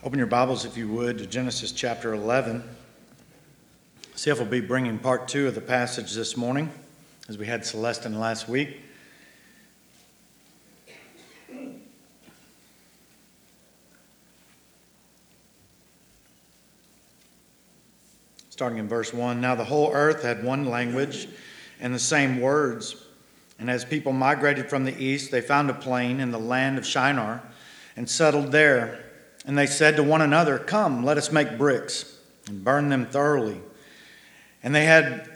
Open your Bibles, if you would, to Genesis chapter 11. CF will be bringing part 2 of the passage this morning, as we had Celestin last week. Starting in verse 1, Now the whole earth had one language and the same words. And as people migrated from the east, they found a plain in the land of Shinar and settled there. And they said to one another, Come, let us make bricks and burn them thoroughly. And they had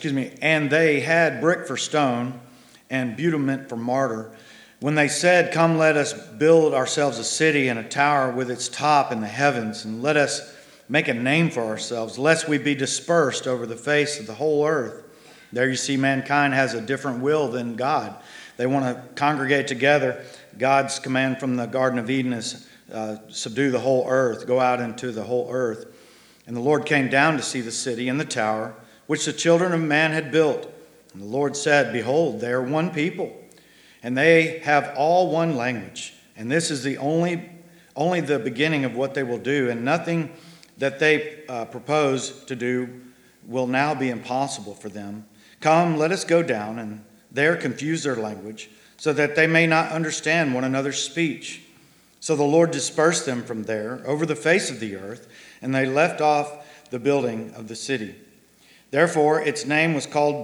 brick for stone and bitumen for mortar. When they said, Come, let us build ourselves a city and a tower with its top in the heavens, and let us make a name for ourselves, lest we be dispersed over the face of the whole earth. There you see mankind has a different will than God. They want to congregate together. God's command from the Garden of Eden is subdue the whole earth, go out into the whole earth. And the Lord came down to see the city and the tower, which the children of man had built. And the Lord said, Behold, they are one people, and they have all one language. And this is the only the beginning of what they will do, and nothing that they propose to do will now be impossible for them. Come, let us go down and there confuse their language, so that they may not understand one another's speech. So the Lord dispersed them from there over the face of the earth, and they left off the building of the city. Therefore its name was called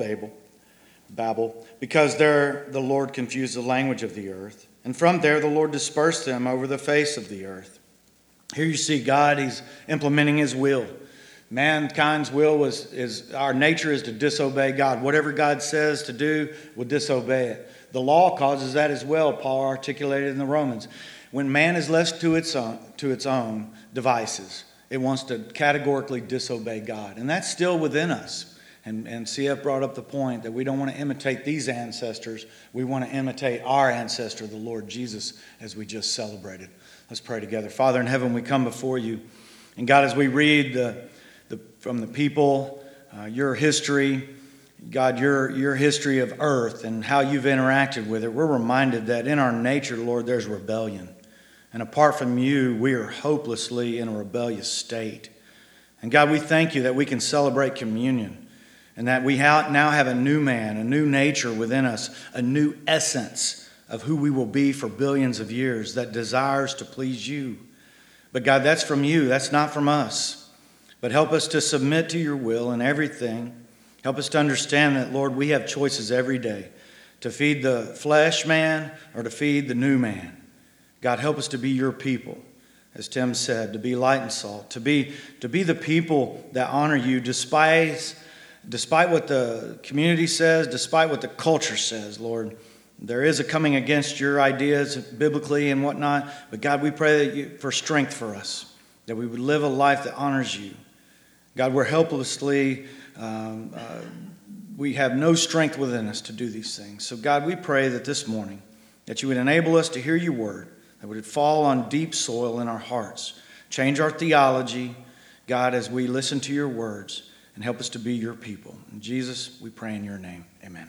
Babel, because there the Lord confused the language of the earth. And from there the Lord dispersed them over the face of the earth. Here you see God, he's implementing his will. Mankind's will is our nature is to disobey God. Whatever God says to do, we'll disobey it. The law causes that as well, Paul articulated in the Romans. When man is left to its own devices, it wants to categorically disobey God. And that's still within us. And CF brought up the point that we don't want to imitate these ancestors. We want to imitate our ancestor, the Lord Jesus, as we just celebrated. Let's pray together. Father in heaven, we come before you. And God, as we read from the people, your history, God, your history of earth and how you've interacted with it, we're reminded that in our nature, Lord, there's rebellion. And apart from you, we are hopelessly in a rebellious state. And God, we thank you that we can celebrate communion and that we now have a new man, a new nature within us, a new essence of who we will be for billions of years that desires to please you. But God, that's from you. That's not from us. But help us to submit to your will in everything. Help us to understand that, Lord, we have choices every day to feed the flesh man or to feed the new man. God, help us to be your people, as Tim said, to be light and salt, to be the people that honor you despite what the community says, despite what the culture says, Lord. There is a coming against your ideas biblically and whatnot, but God, we pray for strength for us, that we would live a life that honors you. God, we're helplessly, we have no strength within us to do these things. So God, we pray that this morning, that you would enable us to hear your word, that would fall on deep soil in our hearts. Change our theology, God, as we listen to your words, and help us to be your people. In Jesus, we pray in your name. Amen.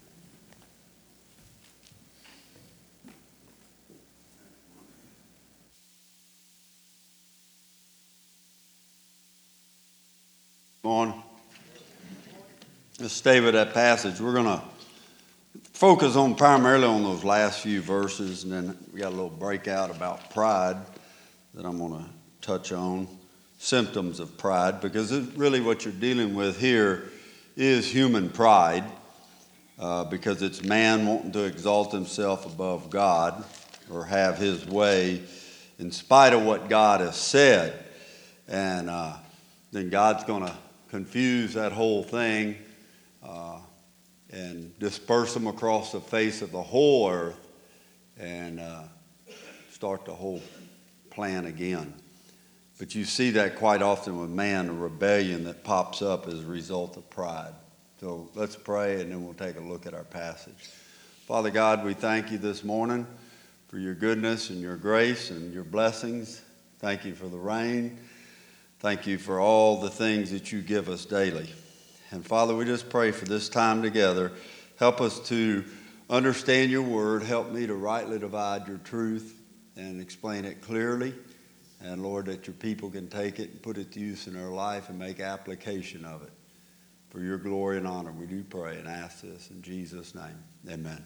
On. Let's stay with that passage. We're going to focus primarily on those last few verses, and then we got a little breakout about pride that I'm going to touch on, symptoms of pride, because really what you're dealing with here is human pride, because it's man wanting to exalt himself above God or have his way in spite of what God has said. And then God's going to confuse that whole thing and disperse them across the face of the whole earth and start the whole plan again. But you see that quite often with man, a rebellion that pops up as a result of pride. So let's pray and then we'll take a look at our passage. Father God, we thank you this morning for your goodness and your grace and your blessings. Thank you for the rain. Thank you for all the things that you give us daily. And Father, we just pray for this time together. Help us to understand your word. Help me to rightly divide your truth and explain it clearly. And Lord, that your people can take it and put it to use in their life and make application of it. For your glory and honor, we do pray and ask this in Jesus' name. Amen.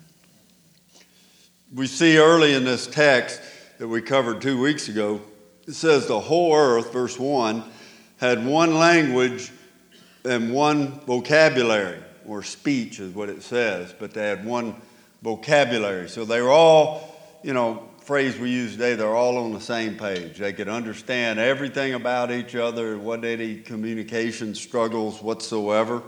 We see early in this text that we covered 2 weeks ago, it says the whole earth, verse 1, had one language and one vocabulary, or speech is what it says, but they had one vocabulary. So they were all, phrase we use today, they're all on the same page. They could understand everything about each other. There wasn't any communication struggles whatsoever.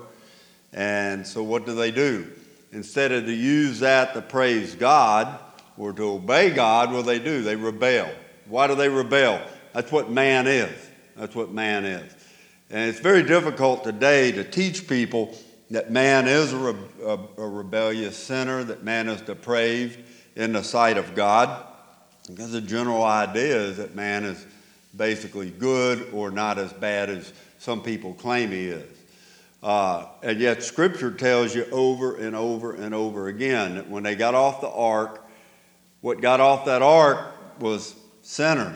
And so what do? Instead of to use that to praise God or to obey God, what do? They rebel. Why do they rebel? That's what man is. That's what man is. And it's very difficult today to teach people that man is a rebellious sinner, that man is depraved in the sight of God. Because the general idea is that man is basically good or not as bad as some people claim he is. And yet Scripture tells you over and over and over again that when they got off the ark, what got off that ark was sinners.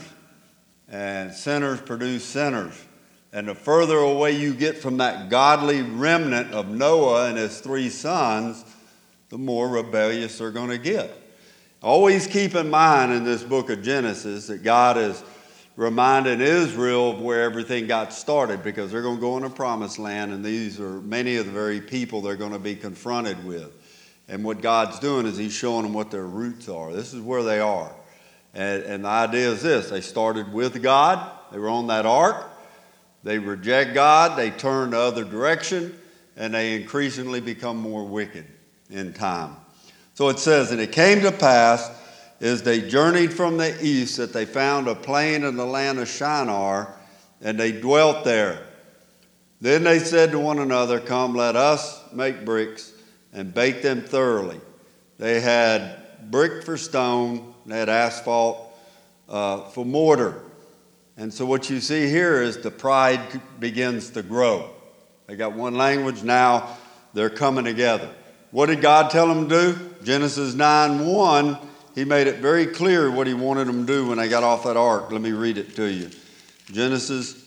And sinners produce sinners. And the further away you get from that godly remnant of Noah and his 3 sons, the more rebellious they're going to get. Always keep in mind in this book of Genesis that God is reminding Israel of where everything got started, because they're going to go in a promised land, and these are many of the very people they're going to be confronted with. And what God's doing is he's showing them what their roots are. This is where they are. And the idea is this: they started with God, they were on that ark, they reject God, they turn the other direction, and they increasingly become more wicked in time. So it says, and it came to pass as they journeyed from the east that they found a plain in the land of Shinar, and they dwelt there. Then they said to one another, come, let us make bricks and bake them thoroughly. They had brick for stone, they had asphalt for mortar. And so what you see here is the pride begins to grow. They got one language, now they're coming together. What did God tell them to do? Genesis 9:1, he made it very clear what he wanted them to do when they got off that ark. Let me read it to you. Genesis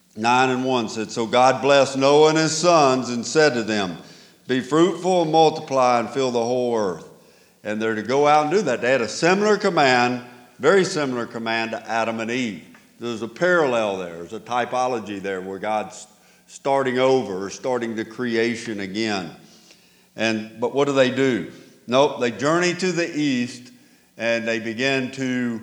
9:1 said, so God blessed Noah and his sons and said to them, be fruitful and multiply and fill the whole earth. And they're to go out and do that. They had a similar command, very similar command to Adam and Eve. There's a parallel there. There's a typology there where God's starting over or starting the creation again. But what do? Nope, they journey to the east and they begin to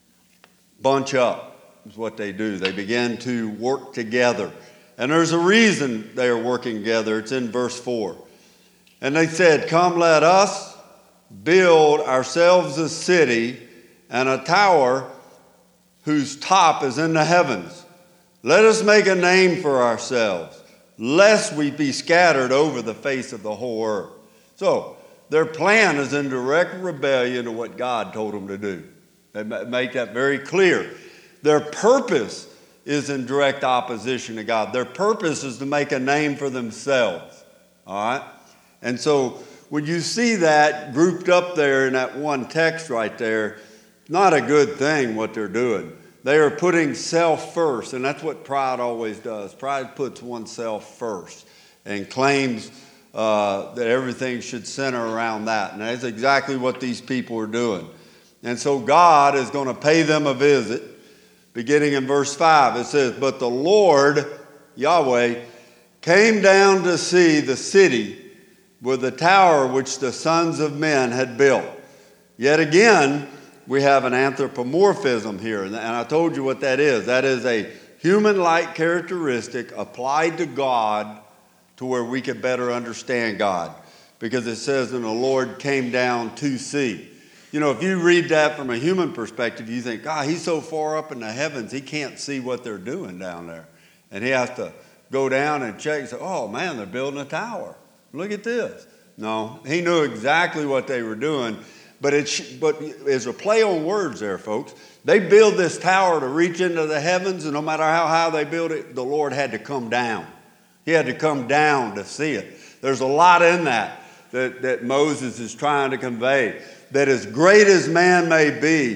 bunch up, is what they do. They begin to work together. And there's a reason they are working together. It's in verse 4. And they said, come, let us build ourselves a city and a tower whose top is in the heavens. Let us make a name for ourselves, lest we be scattered over the face of the whole earth. So their plan is in direct rebellion to what God told them to do. They make that very clear. Their purpose is in direct opposition to God. Their purpose is to make a name for themselves. All right? And so when you see that grouped up there in that one text right there, not a good thing what they're doing. They are putting self first, and that's what pride always does. Pride puts oneself first and claims that everything should center around that. And that's exactly what these people are doing. And so God is going to pay them a visit. Beginning in verse 5, it says, but the Lord, Yahweh, came down to see the city with the tower which the sons of men had built. Yet again, we have an anthropomorphism here. And I told you what that is. That is a human-like characteristic applied to God to where we can better understand God. Because it says, and the Lord came down to see. You know, if you read that from a human perspective, you think, God, he's so far up in the heavens, he can't see what they're doing down there. And he has to go down and check and say, oh, man, they're building a tower. Look at this. No, he knew exactly what they were doing. But it's a play on words there, folks. They build this tower to reach into the heavens, and no matter how high they build it, the Lord had to come down. He had to come down to see it. There's a lot in that Moses is trying to convey. That as great as man may be,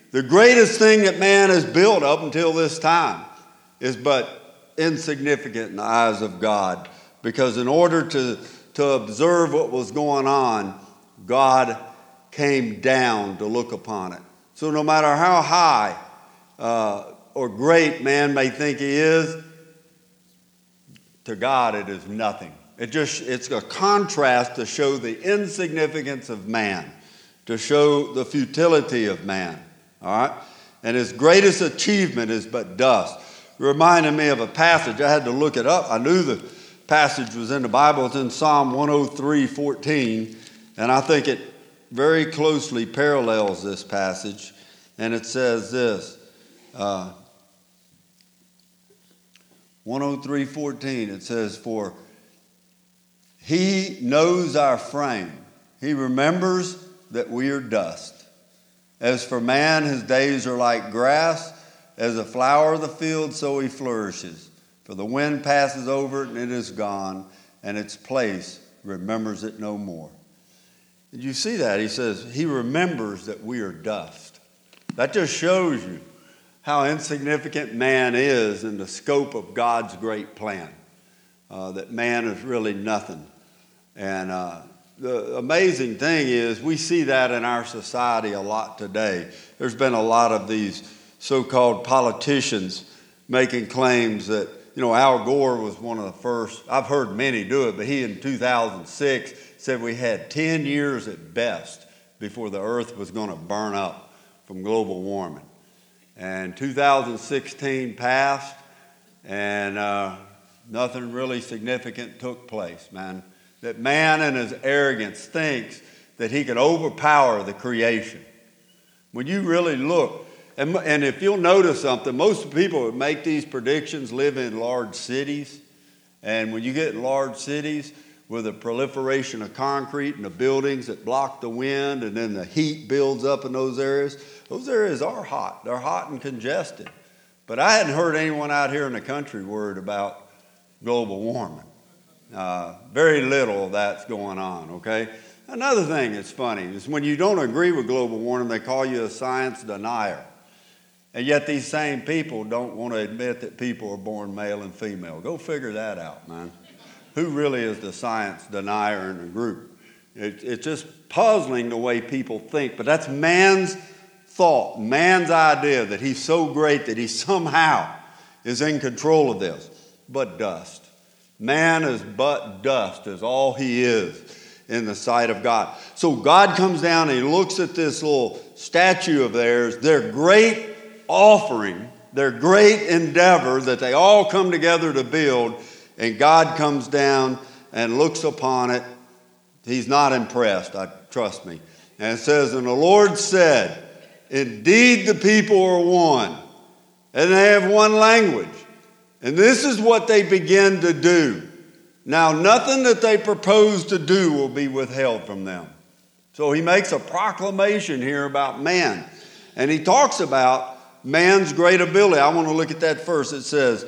The greatest thing that man has built up until this time is but insignificant in the eyes of God. Because in order to observe what was going on, God came down to look upon it. So no matter how high or great man may think he is, to God it is nothing. It's a contrast to show the insignificance of man, to show the futility of man. All right? And his greatest achievement is but dust. It reminded me of a passage. I had to look it up. I knew the passage was in the Bible. It's in Psalm 103:14, and I think it very closely parallels this passage. And it says this, 103:14, it says, "For he knows our frame. He remembers that we are dust. As for man, his days are like grass. As a flower of the field, so he flourishes. For the wind passes over it, and it is gone, and its place remembers it no more." Did you see that? He says, he remembers that we are dust. That just shows you how insignificant man is in the scope of God's great plan. That man is really nothing. And the amazing thing is we see that in our society a lot today. There's been a lot of these so-called politicians making claims that, Al Gore was one of the first. I've heard many do it, but he in 2006 said we had 10 years at best before the earth was going to burn up from global warming. And 2016 passed, and nothing really significant took place, man. That man in his arrogance thinks that he can overpower the creation. When you really look, and if you'll notice something, most people that make these predictions live in large cities. And when you get in large cities with a proliferation of concrete and the buildings that block the wind, and then the heat builds up in those areas are hot. They're hot and congested. But I hadn't heard anyone out here in the country worried about global warming. Very little of that's going on, okay? Another thing that's funny is when you don't agree with global warming, they call you a science denier. And yet these same people don't want to admit that people are born male and female. Go figure that out, man. Who really is the science denier in the group? It's just puzzling the way people think. But that's man's thought, man's idea that he's so great that he somehow is in control of this. But dust. Man is but dust, is all he is in the sight of God. So God comes down and he looks at this little statue of theirs, their great offering, their great endeavor that they all come together to build, and God comes down and looks upon it. He's not impressed, trust me. And it says, "And the Lord said, indeed the people are one, and they have one language. And this is what they begin to do. Now nothing that they propose to do will be withheld from them." So he makes a proclamation here about man. And he talks about man's great ability. I want to look at that first. It says,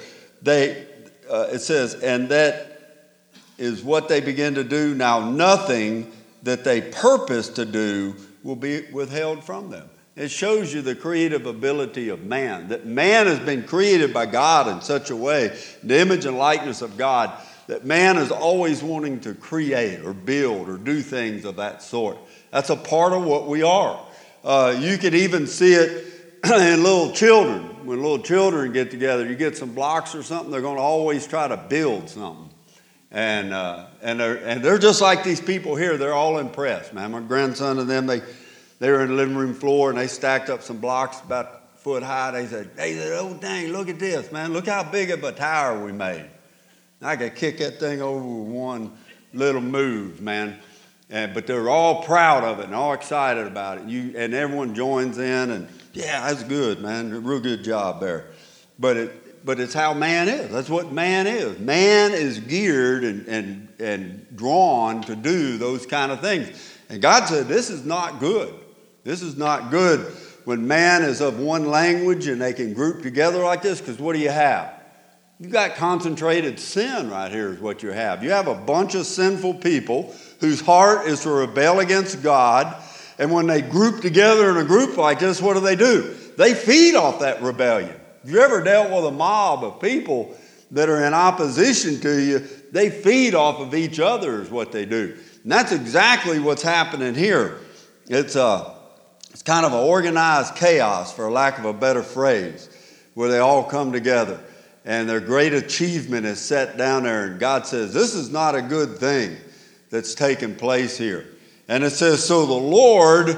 and that is what they begin to do. Now nothing that they purpose to do will be withheld from them. It shows you the creative ability of man, that man has been created by God in such a way, the image and likeness of God, that man is always wanting to create or build or do things of that sort. That's a part of what we are. You could even see it in little children. When little children get together, you get some blocks or something, they're going to always try to build something. And they're just like these people here. They're all impressed, man. My grandson and them, they were in the living room floor, and they stacked up some blocks about a foot high. They said, "Oh, dang, look at this, man. Look how big of a tower we made." I could kick that thing over with one little move, man. But they're all proud of it and all excited about it. And everyone joins in, and yeah, that's good, man. A real good job there. But it's how man is. That's what man is. Man is geared and drawn to do those kind of things. And God said, this is not good. This is not good when man is of one language and they can group together like this, because what do you have? You've got concentrated sin right here is what you have. You have a bunch of sinful people whose heart is to rebel against God, And when they group together in a group like this, what do? They feed off that rebellion. If you ever dealt with a mob of people that are in opposition to you, they feed off of each other is what they do. And that's exactly what's happening here. It's kind of an organized chaos, for lack of a better phrase, where they all come together. And their great achievement is set down there. And God says, this is not a good thing that's taking place here. And it says, so the Lord,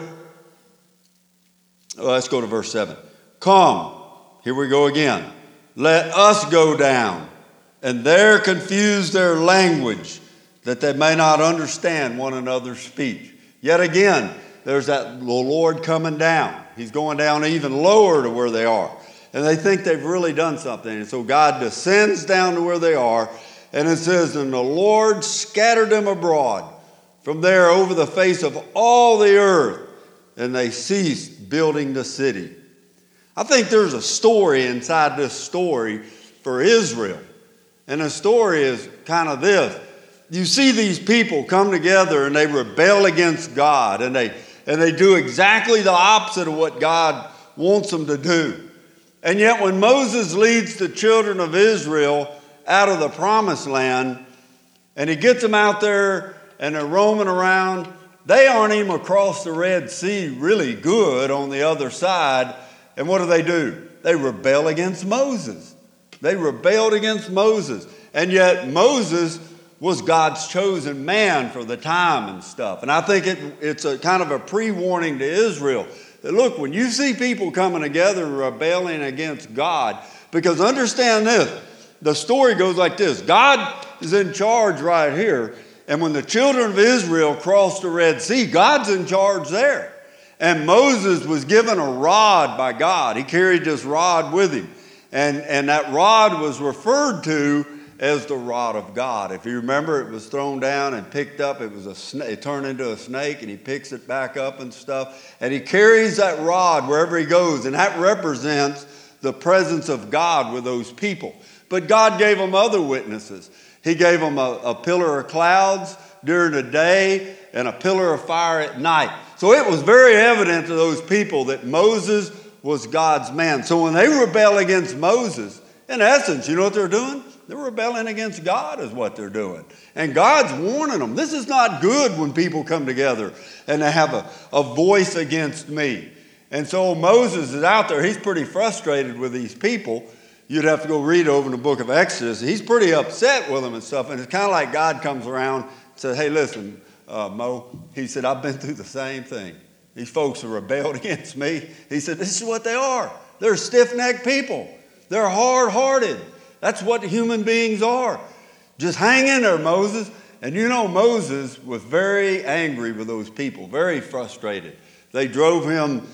let's go to verse 7. Come, here we go again. Let us go down and there confuse their language, that they may not understand one another's speech. Yet again, there's the Lord coming down. He's going down even lower to where they are. And they think they've really done something. And so God descends down to where they are. And it says, and the Lord scattered them abroad from there over the face of all the earth. And they ceased building the city. I think there's a story inside this story for Israel. And the story is kind of this. You see these people come together and they rebel against God. And they do exactly the opposite of what God wants them to do. And yet when Moses leads the children of Israel out of the promised land, and he gets them out there and they're roaming around, they aren't even across the Red Sea really good on the other side. And what do? They rebel against Moses. They rebelled against Moses. And yet Moses was God's chosen man for the time and stuff. And I think it's a kind of a pre-warning to Israel. Look, when you see people coming together rebelling against God, because understand this, the story goes like this. God is in charge right here, and when the children of Israel crossed the Red Sea, God's in charge there. And Moses was given a rod by God. He carried this rod with him, and that rod was referred to as the rod of God. If you remember, it was thrown down and picked up. It was a snake. It turned into a snake, and he picks it back up and stuff. And he carries that rod wherever he goes, and that represents the presence of God with those people. But God gave them other witnesses. He gave them a pillar of clouds during the day and a pillar of fire at night. So it was very evident to those people that Moses was God's man. So when they rebel against Moses, in essence, you know what they're doing? They're rebelling against God is what they're doing. And God's warning them. This is not good when people come together and they have a voice against me. And so Moses is out there. He's pretty frustrated with these people. You'd have to go read over in the book of Exodus. He's pretty upset with them and stuff. And it's kind of like God comes around and says, hey, listen, Mo. He said, I've been through the same thing. These folks have rebelled against me. He said, this is what they are. They're stiff-necked people. They're hard-hearted. That's what human beings are. Just hang in there, Moses. And you know, Moses was very angry with those people, very frustrated. They drove him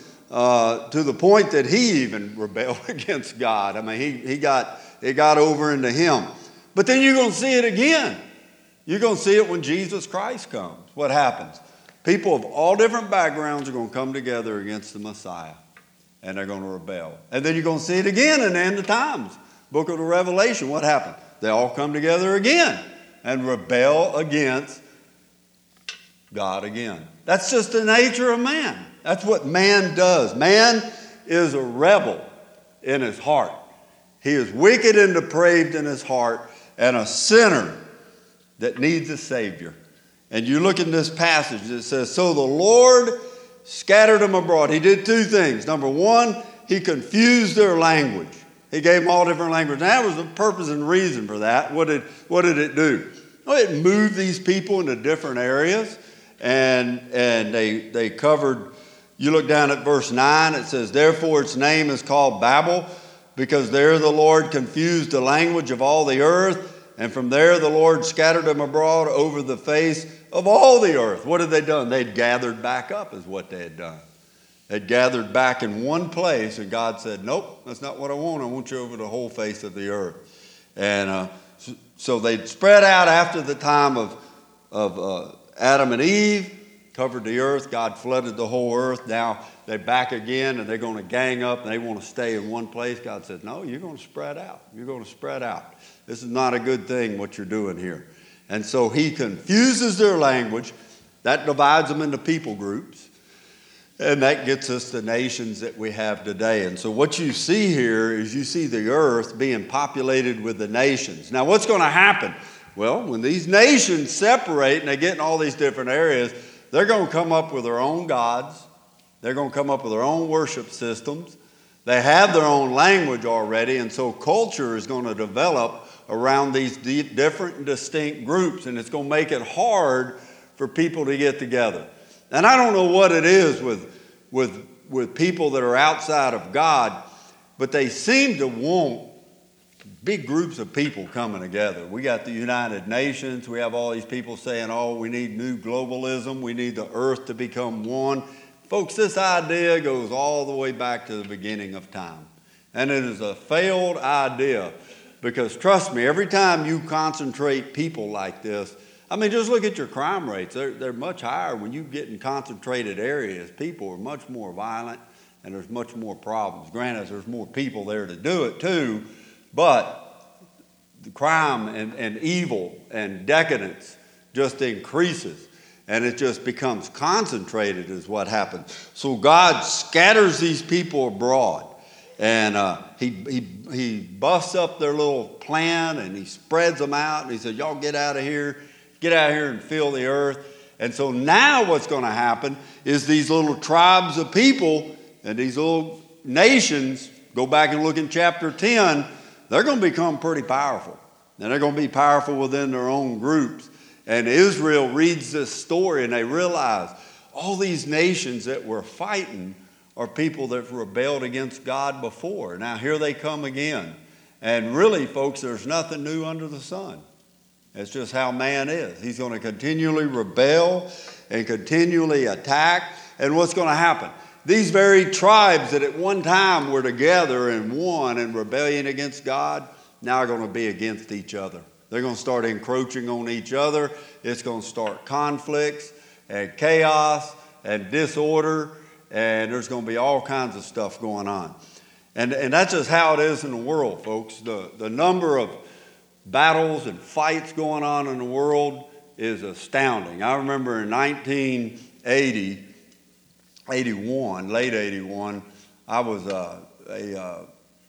to the point that he even rebelled against God. I mean, it got over into him. But then you're going to see it again. You're going to see it when Jesus Christ comes. What happens? People of all different backgrounds are going to come together against the Messiah, and they're going to rebel. And then you're going to see it again in the end of times. Book of the Revelation, what happened? They all come together again and rebel against God again. That's just the nature of man. That's what man does. Man is a rebel in his heart. He is wicked and depraved in his heart and a sinner that needs a Savior. And you look in this passage, it says, so the Lord scattered them abroad. He did two things. Number one, he confused their language. He gave them all different languages. And that was the purpose and reason for that. What did it do? Well, it moved these people into different areas. And they covered, you look down at verse 9, it says, therefore its name is called Babel, because there the Lord confused the language of all the earth. And from there the Lord scattered them abroad over the face of all the earth. What had they done? They'd gathered back up is what they had done. They'd gathered back in one place, and God said, nope, that's not what I want. I want you over the whole face of the earth. And so they'd spread out after the time of Adam and Eve, covered the earth. God flooded the whole earth. Now they're back again, and they're going to gang up, and they want to stay in one place. God said, no, you're going to spread out. You're going to spread out. This is not a good thing, what you're doing here. And so he confuses their language. That divides them into people groups. And that gets us the nations that we have today. And so what you see here is you see the earth being populated with the nations. Now, what's going to happen? Well, when these nations separate and they get in all these different areas, they're going to come up with their own gods. They're going to come up with their own worship systems. They have their own language already, and so culture is going to develop around these different and distinct groups, and it's going to make it hard for people to get together. And I don't know what it is with people that are outside of God, but they seem to want big groups of people coming together. We got the United Nations. We have all these people saying, oh, we need new globalism. We need the earth to become one. Folks, this idea goes all the way back to the beginning of time. And it is a failed idea because, trust me, every time you concentrate people like this, I mean, just look at your crime rates. They're much higher when you get in concentrated areas. People are much more violent and there's much more problems. Granted, there's more people there to do it too, but the crime and evil and decadence just increases. And it just becomes concentrated is what happens. So God scatters these people abroad. And he busts up their little plan and he spreads them out. And he says, y'all get out of here and fill the earth. And so now what's going to happen is these little tribes of people and these little nations, go back and look in chapter 10, they're going to become pretty powerful. And they're going to be powerful within their own groups. And Israel reads this story and they realize all these nations that we're fighting are people that have rebelled against God before. Now here they come again. And really, folks, there's nothing new under the sun. That's just how man is. He's going to continually rebel and continually attack. And what's going to happen? These very tribes that at one time were together and one in rebellion against God, now are going to be against each other. They're going to start encroaching on each other. It's going to start conflicts and chaos and disorder, and there's going to be all kinds of stuff going on. And that's just how it is in the world, folks. The number of battles and fights going on in the world is astounding. I remember in 1980, late 81, I was a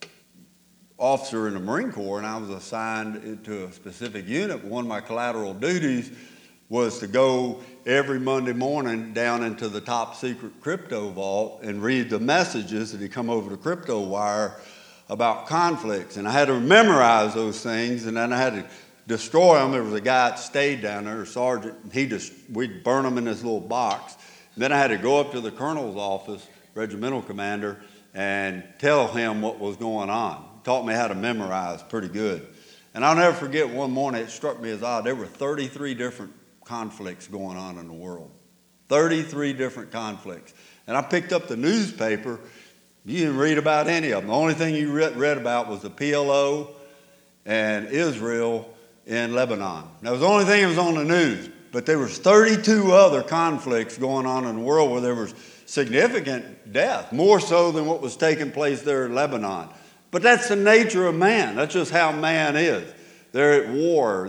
officer in the Marine Corps, and I was assigned to a specific unit. One of my collateral duties was to go every Monday morning down into the top secret crypto vault and read the messages that had come over the crypto wire about conflicts. And I had to memorize those things, and then I had to destroy them. There was a guy that stayed down there, a sergeant, we'd burn them in this little box. And then I had to go up to the colonel's office, regimental commander, and tell him what was going on. Taught me how to memorize pretty good. And I'll never forget one morning, it struck me as odd. There were 33 different conflicts going on in the world. 33 different conflicts. And I picked up the newspaper. You didn't read about any of them. The only thing you read about was the PLO and Israel in Lebanon. That was the only thing that was on the news. But there was 32 other conflicts going on in the world where there was significant death, more so than what was taking place there in Lebanon. But that's the nature of man. That's just how man is. They're at war.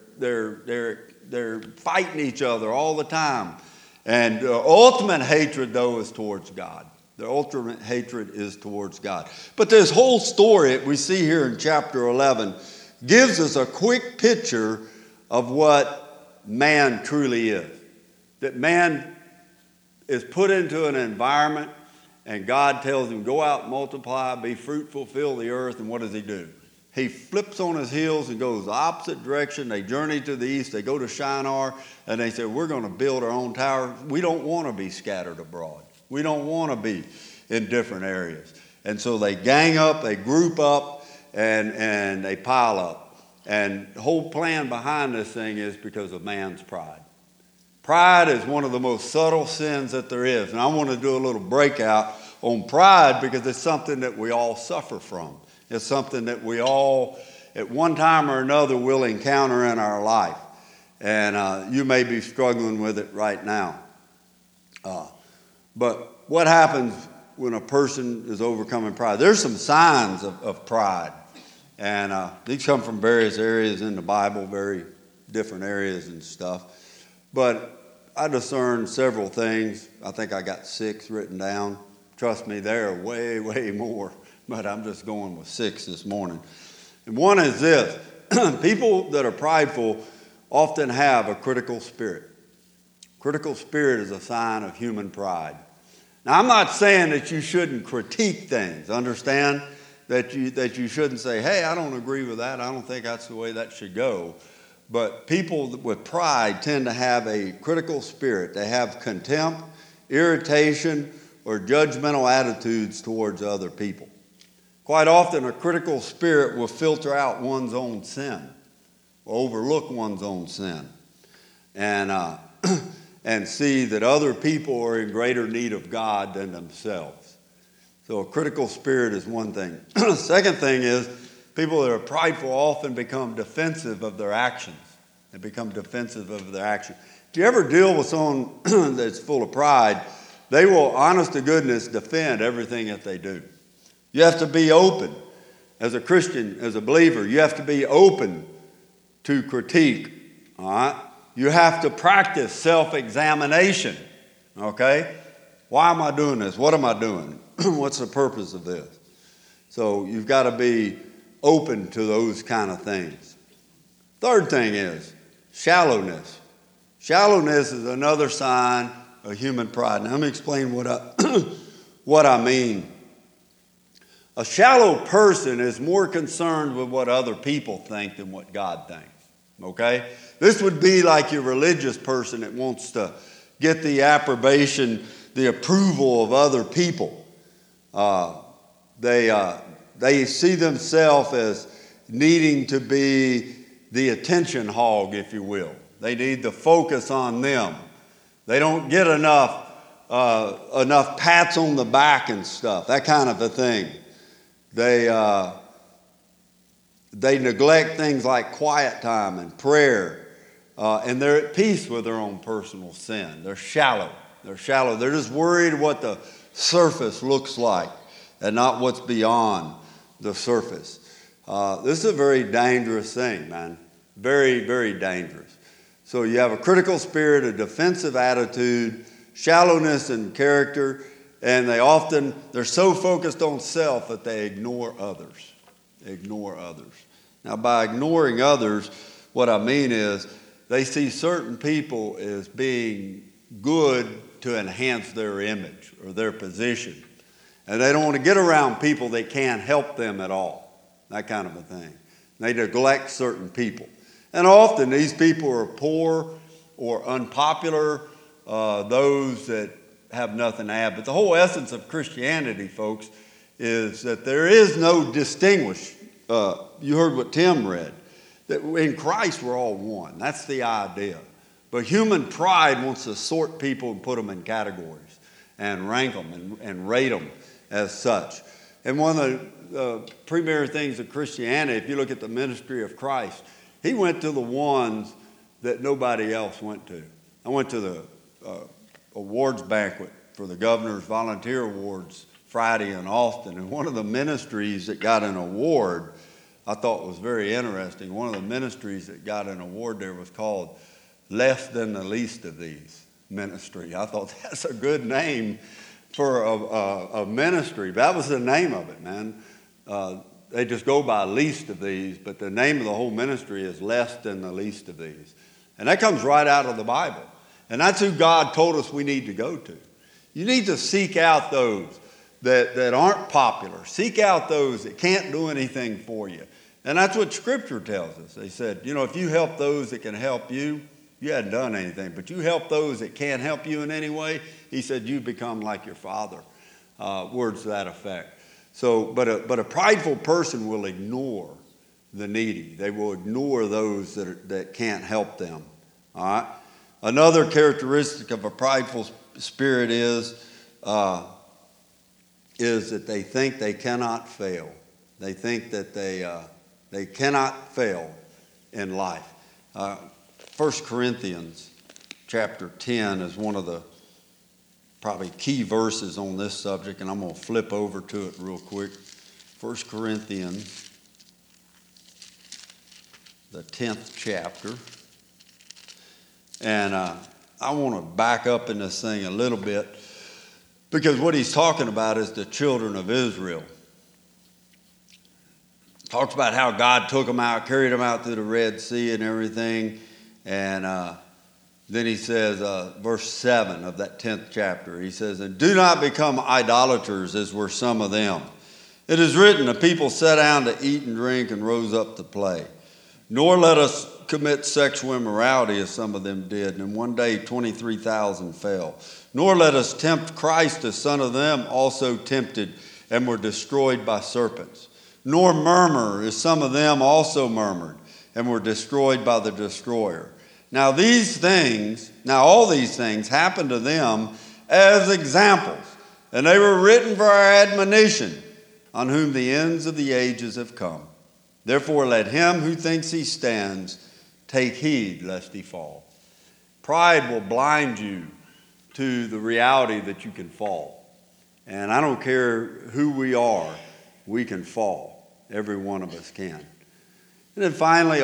They're fighting each other all the time. And ultimate hatred, though, is towards God. The ultimate hatred is towards God. But this whole story that we see here in chapter 11 gives us a quick picture of what man truly is. That man is put into an environment and God tells him, go out, multiply, be fruitful, fill the earth. And what does he do? He flips on his heels and goes the opposite direction. They journey to the east. They go to Shinar, and they say, we're going to build our own tower. We don't want to be scattered abroad. We don't want to be in different areas. And so they gang up, they group up, and they pile up. And the whole plan behind this thing is because of man's pride. Pride is one of the most subtle sins that there is. And I want to do a little breakout on pride because it's something that we all suffer from. It's something that we all, at one time or another, will encounter in our life. And you may be struggling with it right now. But what happens when a person is overcoming pride? There's some signs of pride. And these come from various areas in the Bible, very different areas and stuff. But I discern several things. I think I got 6 written down. Trust me, there are way, way more, but I'm just going with 6 this morning. And one is this. People that are prideful often have a critical spirit. Critical spirit is a sign of human pride. Now, I'm not saying that you shouldn't critique things. Understand that you shouldn't say, hey, I don't agree with that. I don't think that's the way that should go. But people with pride tend to have a critical spirit. They have contempt, irritation, or judgmental attitudes towards other people. Quite often, a critical spirit will filter out one's own sin, or overlook one's own sin, and see that other people are in greater need of God than themselves. So a critical spirit is one thing. Second thing is, people that are prideful often become defensive of their actions. They become defensive of their actions. If you ever deal with someone that's full of pride, they will, honest to goodness, defend everything that they do. You have to be open. As a Christian, as a believer, you have to be open to critique, all right? You have to practice self-examination, okay? Why am I doing this? What am I doing? What's the purpose of this? So you've got to be open to those kind of things. Third thing is shallowness. Shallowness is another sign of human pride. Now let me explain what I mean. A shallow person is more concerned with what other people think than what God thinks. Okay? This would be like your religious person that wants to get the approbation, the approval of other people. They see themselves as needing to be the attention hog, if you will. They need to focus on them. They don't get enough pats on the back and stuff, that kind of a thing. They neglect things like quiet time and prayer, and they're at peace with their own personal sin. They're shallow. They're just worried what the surface looks like and not what's beyond the surface. This is a very dangerous thing, man. Very, very dangerous. So you have a critical spirit, a defensive attitude, shallowness in character, and they're so focused on self that they ignore others. Now, by ignoring others, what I mean is they see certain people as being good to enhance their image or their position. And they don't want to get around people that can't help them at all, that kind of a thing. They neglect certain people. And often these people are poor or unpopular, those that have nothing to add. But the whole essence of Christianity, folks, is that there is no distinguish. You heard what Tim read, that in Christ we're all one. That's the idea. But human pride wants to sort people and put them in categories and rank them and rate them as such. And one of the premier things of Christianity, if you look at the ministry of Christ, he went to the ones that nobody else went to. I went to the awards banquet for the Governor's Volunteer Awards Friday in Austin, and one of the ministries that got an award I thought was very interesting. One of the ministries that got an award there was called Less Than the Least of These Ministry. I thought that's a good name for a ministry. That was the name of it, man. They just go by least of these, but the name of the whole ministry is Less Than the Least of These. And that comes right out of the Bible. And that's who God told us we need to go to. You need to seek out those that aren't popular. Seek out those that can't do anything for you. And that's what Scripture tells us. They said, if you help those that can help you, you hadn't done anything. But you help those that can't help you in any way, he said, you become like your Father. Words to that effect. So, but a prideful person will ignore the needy. They will ignore those that can't help them. All right. Another characteristic of a prideful spirit is that they think they cannot fail. They think that they cannot fail in life. 1 Corinthians chapter 10 is one of the probably key verses on this subject, and I'm going to flip over to it real quick. 1 Corinthians, the 10th chapter. And I want to back up in this thing a little bit, because what he's talking about is the children of Israel. Talks about how God took them out, carried them out through the Red Sea and everything. And then he says, verse 7 of that 10th chapter, he says, "And do not become idolaters as were some of them. It is written, the people sat down to eat and drink and rose up to play. Nor let us commit sexual immorality as some of them did. And in one day 23,000 fell. Nor let us tempt Christ as some of them also tempted and were destroyed by serpents. Nor murmur as some of them also murmured and were destroyed by the destroyer. Now all these things happened to them as examples, and they were written for our admonition, on whom the ends of the ages have come. Therefore let him who thinks he stands take heed lest he fall." Pride will blind you to the reality that you can fall. And I don't care who we are, we can fall. Every one of us can. And then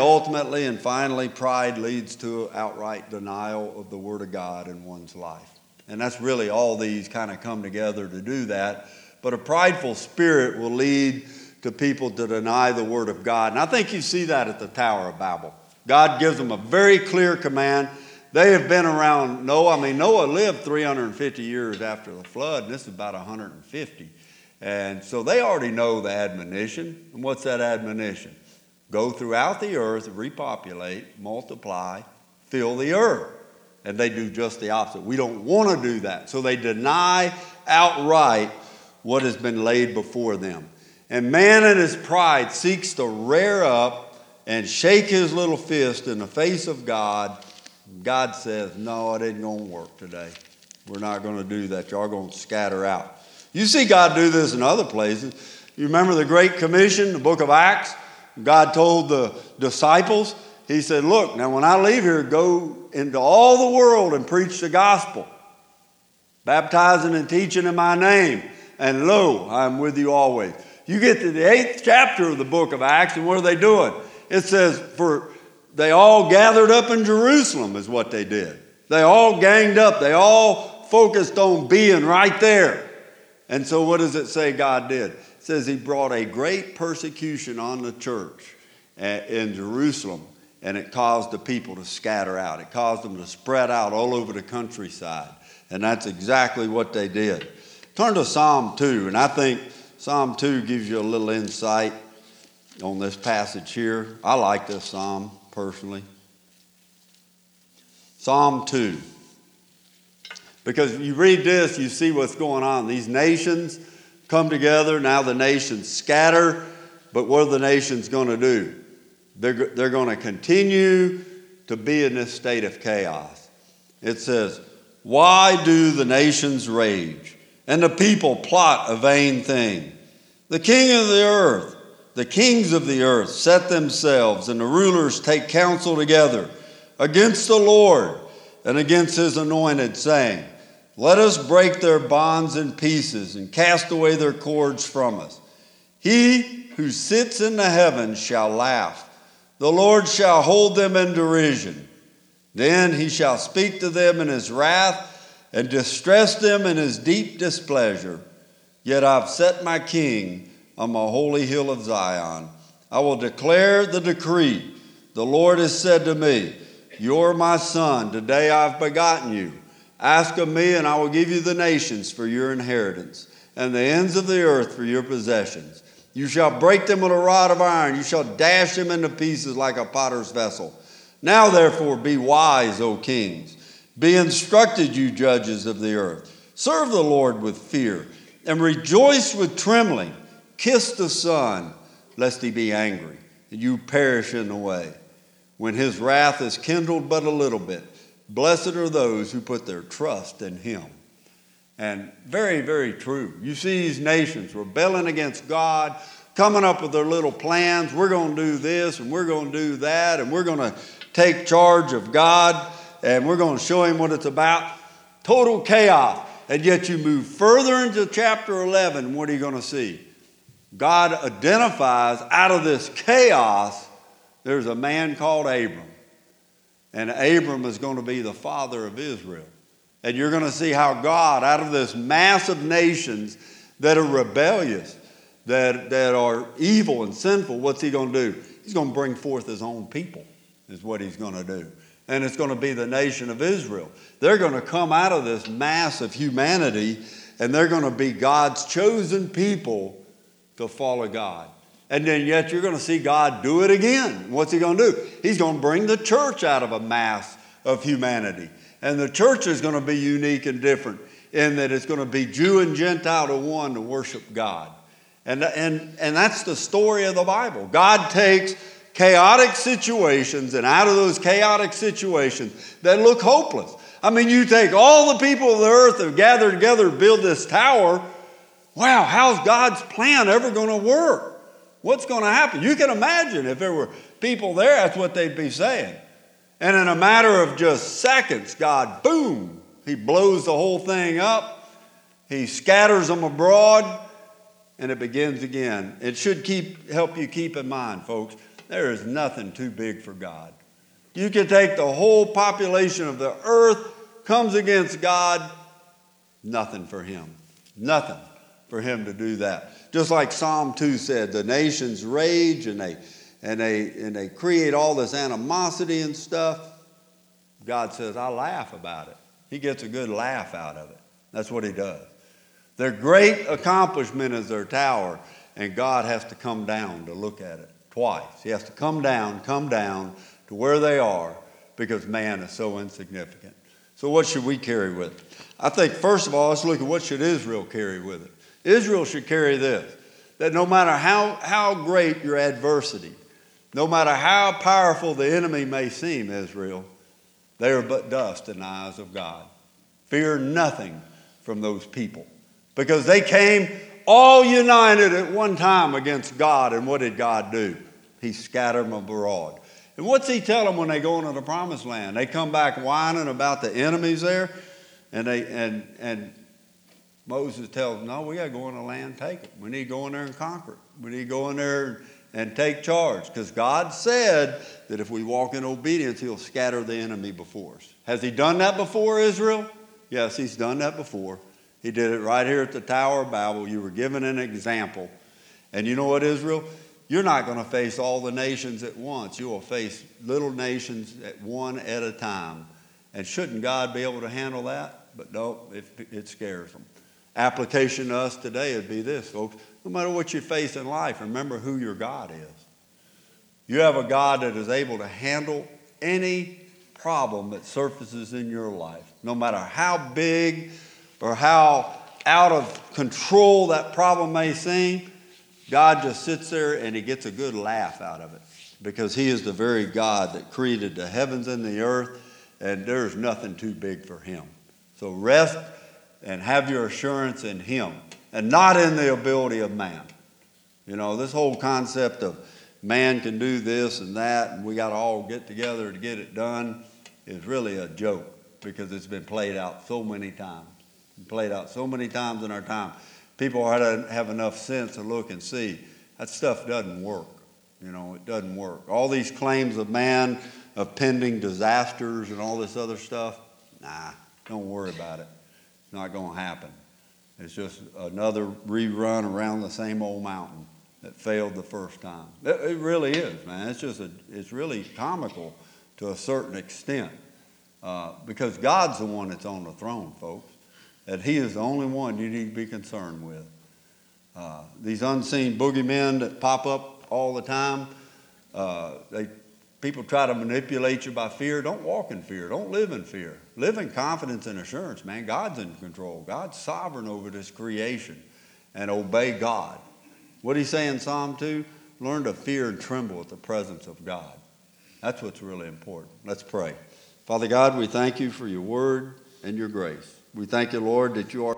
finally, pride leads to outright denial of the Word of God in one's life. And that's really all these kind of come together to do that. But a prideful spirit will lead to people to deny the Word of God. And I think you see that at the Tower of Babel. God gives them a very clear command. They have been around Noah. I mean, Noah lived 350 years after the flood, and this is about 150. And so they already know the admonition. And what's that admonition? Go throughout the earth, repopulate, multiply, fill the earth. And they do just the opposite. We don't want to do that. So they deny outright what has been laid before them. And man in his pride seeks to rear up and shake his little fist in the face of God. God says, no, it ain't going to work today. We're not going to do that. Y'all are going to scatter out. You see God do this in other places. You remember the Great Commission, the book of Acts? God told the disciples, he said, look, now when I leave here, go into all the world and preach the gospel, baptizing and teaching in my name. And lo, I'm with you always. You get to the 8th chapter of the book of Acts, and what are they doing? It says, for they all gathered up in Jerusalem is what they did. They all ganged up. They all focused on being right there. And so what does it say God did? It says he brought a great persecution on the church in Jerusalem, and it caused the people to scatter out. It caused them to spread out all over the countryside. And that's exactly what they did. Turn to Psalm 2, and I think Psalm 2 gives you a little insight on this passage here. I like this psalm personally. Psalm 2. Because you read this, you see what's going on. These nations come together. Now the nations scatter. But what are the nations going to do? They're going to continue to be in this state of chaos. It says, why do the nations rage and the people plot a vain thing? The king of the earth, the kings of the earth set themselves, and the rulers take counsel together against the Lord and against his anointed, saying, let us break their bonds in pieces and cast away their cords from us. He who sits in the heavens shall laugh. The Lord shall hold them in derision. Then he shall speak to them in his wrath and distress them in his deep displeasure. Yet I've set my king on my holy hill of Zion. I will declare the decree. The Lord has said to me, you're my son. Today I've begotten you. Ask of me, and I will give you the nations for your inheritance, and the ends of the earth for your possessions. You shall break them with a rod of iron. You shall dash them into pieces like a potter's vessel. Now, therefore, be wise, O kings. Be instructed, you judges of the earth. Serve the Lord with fear, and rejoice with trembling. Kiss the Son, lest he be angry, and you perish in the way, when his wrath is kindled but a little bit. Blessed are those who put their trust in him. And very, very true. You see these nations rebelling against God, coming up with their little plans. We're going to do this, and we're going to do that, and we're going to take charge of God, and we're going to show him what it's about. Total chaos. And yet you move further into chapter 11, what are you going to see? God identifies out of this chaos, there's a man called Abram. And Abram is going to be the father of Israel. And you're going to see how God, out of this mass of nations that are rebellious, that are evil and sinful, what's he going to do? He's going to bring forth his own people, is what he's going to do. And it's going to be the nation of Israel. They're going to come out of this mass of humanity, and they're going to be God's chosen people to follow God. And then yet you're going to see God do it again. What's he going to do? He's going to bring the church out of a mass of humanity. And the church is going to be unique and different in that it's going to be Jew and Gentile to one to worship God. And that's the story of the Bible. God takes chaotic situations, and out of those chaotic situations that look hopeless. I mean, you take all the people of the earth that have gathered together to build this tower. Wow, how's God's plan ever going to work? What's going to happen? You can imagine if there were people there, that's what they'd be saying. And in a matter of just seconds, God, boom, he blows the whole thing up. He scatters them abroad, and it begins again. It should help you keep in mind, folks, there is nothing too big for God. You can take the whole population of the earth, comes against God, nothing for him. Nothing for him to do that. Just like Psalm 2 said, the nations rage and they create all this animosity and stuff. God says, I laugh about it. He gets a good laugh out of it. That's what he does. Their great accomplishment is their tower, and God has to come down to look at it twice. He has to come down to where they are because man is so insignificant. So what should we carry with it? I think, first of all, let's look at what should Israel carry with it. Israel should carry this, that no matter how great your adversity, no matter how powerful the enemy may seem, Israel, they are but dust in the eyes of God. Fear nothing from those people because they came all united at one time against God. And what did God do? He scattered them abroad. And what's he tell them when they go into the promised land? They come back whining about the enemies there. And Moses tells them, no, we got to go in the land and take it. We need to go in there and conquer it. We need to go in there and take charge. Because God said that if we walk in obedience, he'll scatter the enemy before us. Has he done that before, Israel? Yes, he's done that before. He did it right here at the Tower of Babel. You were given an example. And you know what, Israel? You're not going to face all the nations at once. You will face little nations one at a time. And shouldn't God be able to handle that? But no, it scares them. Application to us today would be this, folks. No matter what you face in life, remember who your God is. You have a God that is able to handle any problem that surfaces in your life. No matter how big or how out of control that problem may seem, God just sits there and he gets a good laugh out of it because he is the very God that created the heavens and the earth, and there's nothing too big for him. So rest and have your assurance in him and not in the ability of man. You know, this whole concept of man can do this and that and we got to all get together to get it done is really a joke because it's been played out so many times. Played out so many times in our time. People ought to have enough sense to look and see that stuff doesn't work. You know, it doesn't work. All these claims of man, of pending disasters and all this other stuff, nah, don't worry about it. It's not going to happen. It's just another rerun around the same old mountain that failed the first time. It really is, man. It's really comical to a certain extent because God's the one that's on the throne, folks. That he is the only one you need to be concerned with. These unseen boogeymen that pop up all the time, people try to manipulate you by fear. Don't walk in fear. Don't live in fear. Live in confidence and assurance, man. God's in control. God's sovereign over this creation. And obey God. What did he say in Psalm 2? Learn to fear and tremble at the presence of God. That's what's really important. Let's pray. Father God, we thank you for your word and your grace. We thank you, Lord, that you are